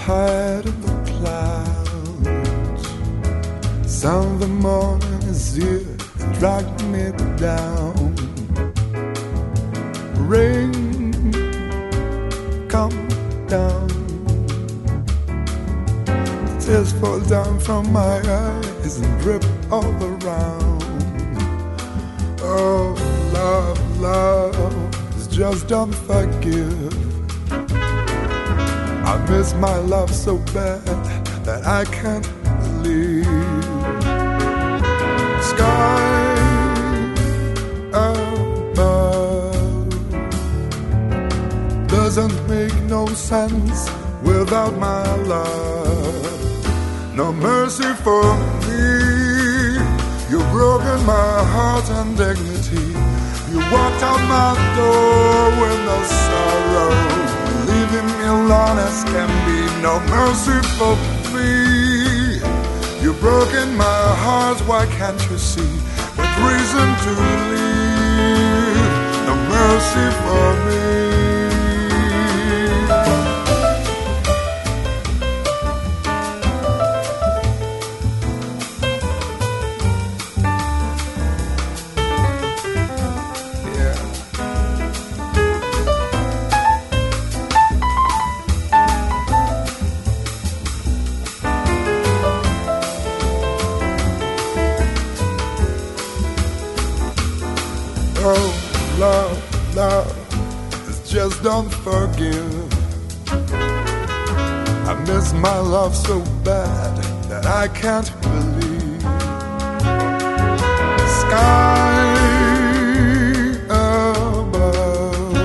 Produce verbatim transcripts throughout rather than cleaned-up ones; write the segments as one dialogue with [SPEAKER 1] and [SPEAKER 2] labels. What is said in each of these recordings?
[SPEAKER 1] hide in the clouds. Sound of the morning is here and dragged me down. Rain, come down. Tears fall down from my eyes and drip all around. Oh, love, love is just don't forgive. I miss my love so bad that I can't believe. Sky above doesn't make no sense without my love. No mercy for me. You've broken my heart and dignity. You walked out my door with no sorrow, leaving me alone as can be. No mercy for me. You've broken my heart, why can't you see? What reason to leave? No mercy for me. Oh, love, love, it's just don't forgive. I miss my love so bad that I can't believe. Sky above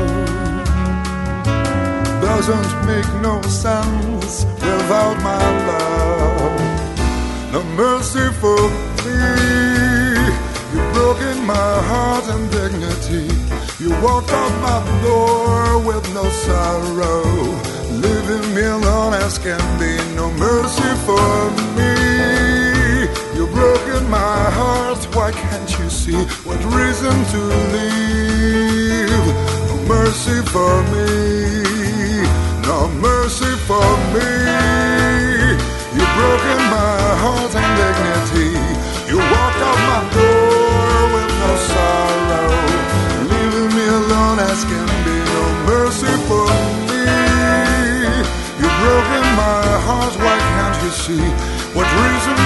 [SPEAKER 1] doesn't make no sense without my love. No mercy for me. You've broken my heart and dignity. You walked out my door with no sorrow, leaving me alone as can be. No mercy for me. You've broken my heart, why can't you see? What reason to leave? No mercy for me. No mercy for me. You've broken my heart and dignity. You walked out my door with no sorrow, leaving me alone as can be. No mercy for me. You've broken my heart, why can't you see? What reason